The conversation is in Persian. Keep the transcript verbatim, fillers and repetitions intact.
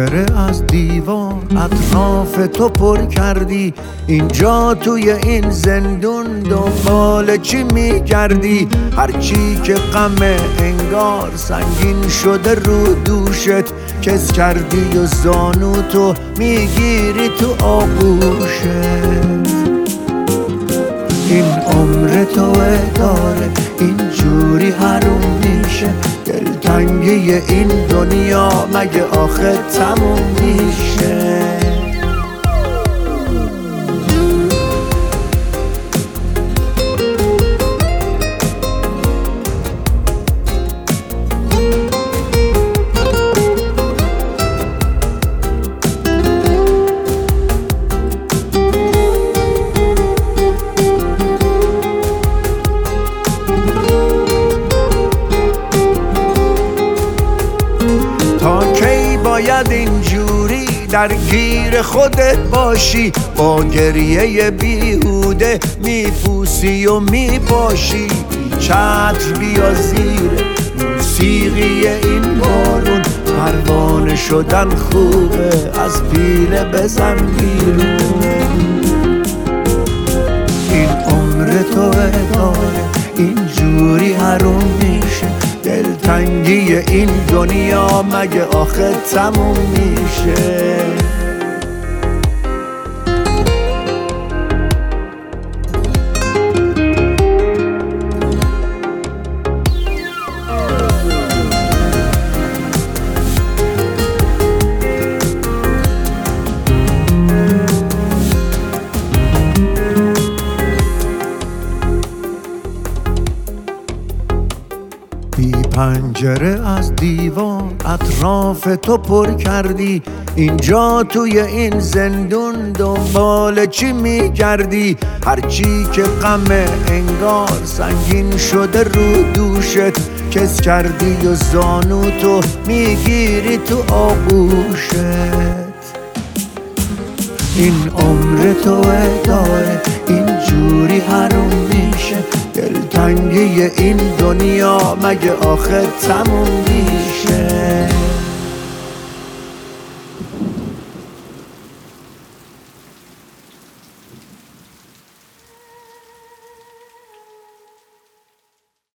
پنجره از دیوار اطراف تو پر کردی، اینجا توی این زندون دنبال چی میگردی؟ هرچی که غم انگار سنگین شده رو دوشت، کس کردی و زانو تو میگیری تو آغوشت. این عمر توه داره اینجوری حروم میشه، دلتنگی این دنیا مگه آخه تموم میشه؟ تا کی باید اینجوری درگیر خودت باشی؟ با گریه بیهوده میپوسی و میپاشی. چتر بیا زیر موسیقی این بارون، پروانه شدن خوبه از پیله بزن بیرون. این عمر توه داره اینجوری حروم میشه، دلتنگی این دنیا مگه آخه تموم میشه؟ بی پنجره از دیوار اطراف تو پر کردی، اینجا توی این زندون دنبال چی میگردی؟ هرچی که غم انگار سنگین شده رو دوشت، کس کردی و زانو تو میگیری تو آغوشت. این عمر توه داره اینجوری حروم میشه، دلتنگی این دنیا مگه آخه تموم میشه؟